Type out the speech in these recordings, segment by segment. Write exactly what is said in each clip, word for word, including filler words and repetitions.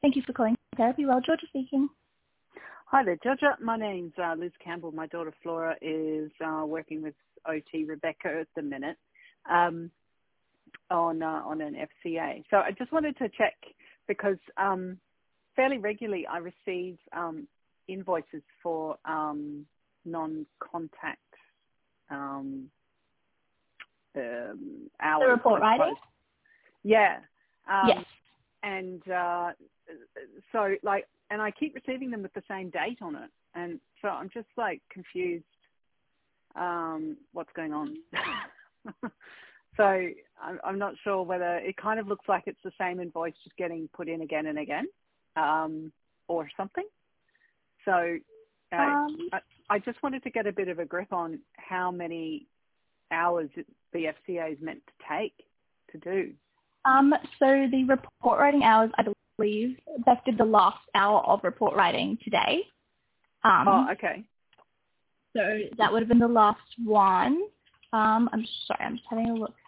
Thank you for calling Therapy Well. Georgia speaking. Hi there, Georgia. My name's uh, Liz Campbell. My daughter Flora is uh, working with O T Rebecca at the minute um, on uh, on an F C A. So I just wanted to check because um, fairly regularly I receive um, invoices for um, non-contact um, um, hours. The report I writing? suppose. Yeah. Um, Yes. And uh, so, like, and I keep receiving them with the same date on it, and so I'm just like confused. Um, what's going on? So I'm, I'm not sure whether it kind of looks like it's the same invoice just getting put in again and again, um, or something. So uh, Um, I, I just wanted to get a bit of a grip on how many hours the F C A is meant to take to do. um, so the report writing hours, I believe, Beth did the last hour of report writing today. Um, Oh, okay. So that would have been the last one. Um, I'm sorry, I'm just having a look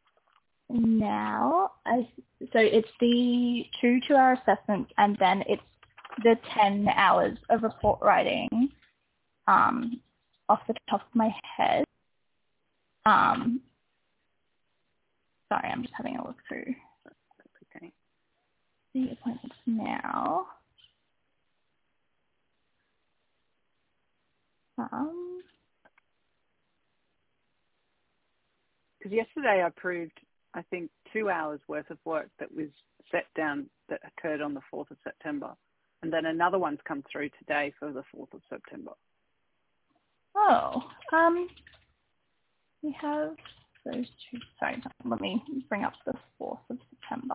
now. I, so it's the two two-hour assessments, and then it's the ten hours of report writing. Um, off the top of my head. Um, sorry, I'm just having a look through Okay. the appointments now. Um, Because yesterday I approved, I think, two hours worth of work that was set down that occurred on the fourth of September. And then another one's come through today for the fourth of September. oh, um, we have those two. Sorry, let me bring up the fourth of September.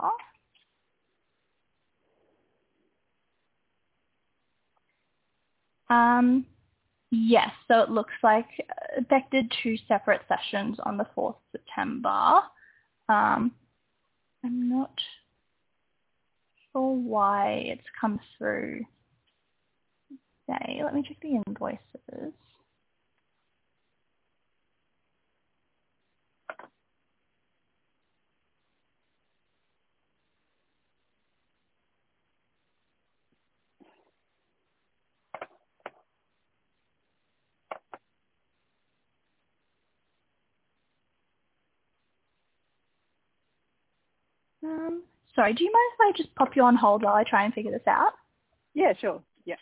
Um, yes, so it looks like uh, Beck did two separate sessions on the fourth of September. Um, I'm not sure why it's come through today. Let me check the invoices. Um, sorry, do you mind if I just pop you on hold while I try and figure this out? Yeah, sure. Yeah.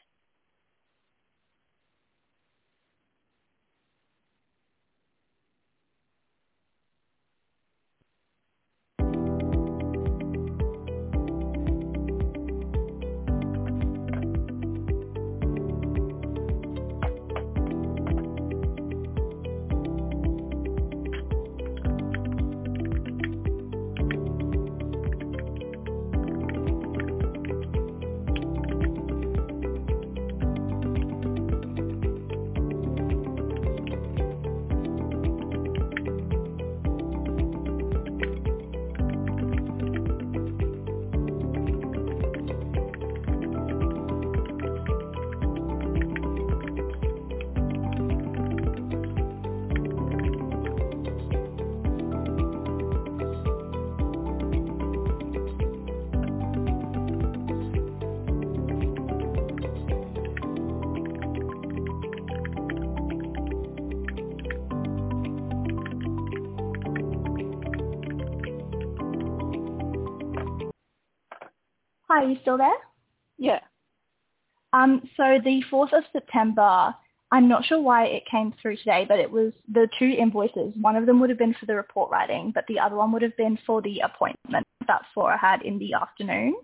Hi, are you still there? Yeah. Um, so the fourth of September, I'm not sure why it came through today, but it was the two invoices. One of them would have been for the report writing, but the other one would have been for the appointment that Flora had in the afternoon.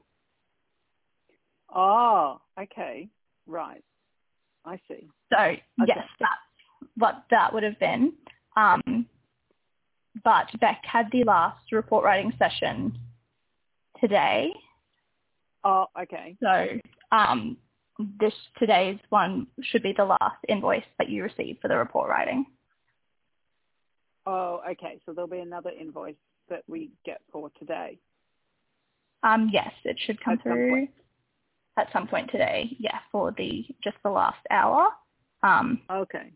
Oh, okay. Right. I see. So Okay. yes, that's what that would have been. Um, but Beck had the last report writing session today. Oh, okay. So um, this today's one should be the last invoice that you receive for the report writing. Oh, okay. So there'll be another invoice that we get for today Um, yes, it should come at some through point. at some point today. Yeah, for the just the last hour. Um, Okay.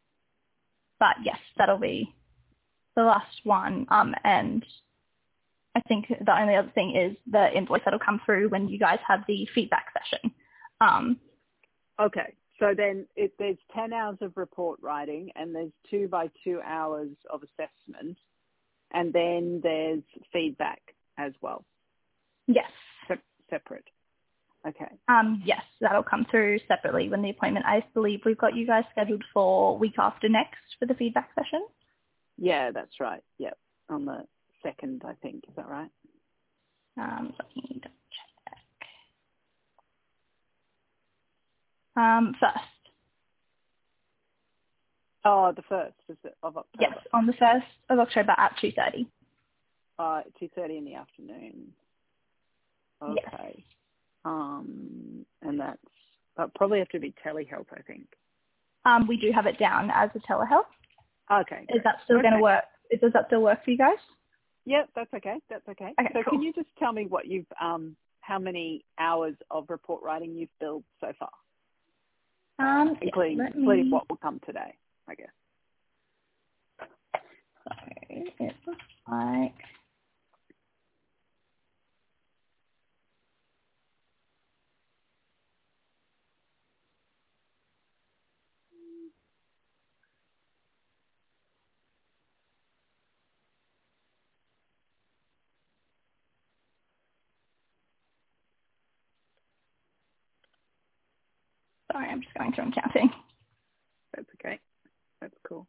but yes, that'll be the last one. Um, and I think the only other thing is the invoice that'll come through when you guys have the feedback session. Um, Okay. So then it, there's ten hours of report writing and there's two by two hours of assessment, and then there's feedback as well. yes. Se- separate. Okay. Um, yes, that'll come through separately when the appointment. I believe we've got you guys scheduled for week after next for the feedback session. Yeah, that's right. Yep. On the second, I think. Is that right? Um, let me double check. Um, first. Oh, the first is it, of October. Yes, on the first of October at two thirty. Uh, two thirty in the afternoon. Okay. Yes. Um, and that's that'll probably have to be telehealth, I think. Um, we do have it down as a telehealth. Okay. Is Great. that still okay. going to work? Does that still work for you guys? Yep, that's okay. That's okay. Okay, So cool. can you just tell me what you've, um, how many hours of report writing you've billed so far, Um, including yeah, let including me, what will come today, I guess. so it looks like, sorry, I'm just going through and counting. That's okay. That's cool.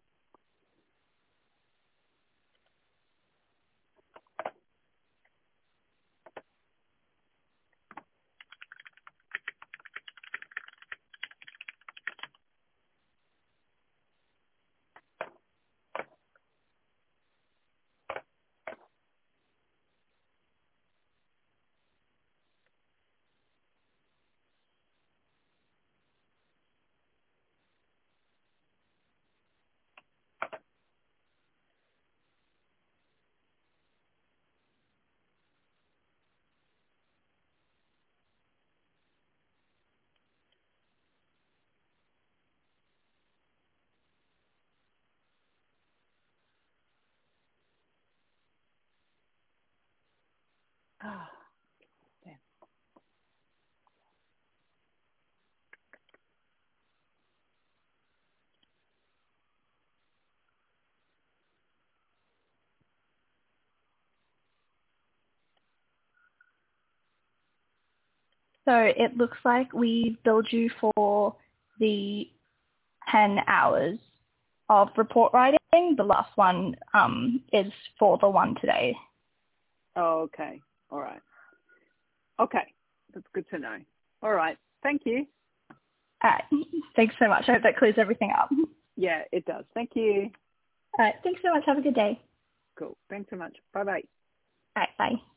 Ah, damn. So it looks like we billed you for the ten hours of report writing. The last one um, is for the one today. Oh, okay. All right. Okay. That's good to know. All right. Thank you. All right. Thanks so much. I hope that clears everything up. All Yeah, it does. Thank you. right. Thanks so much. Have a good day. Cool. Thanks so much. Bye-bye. All right. Bye.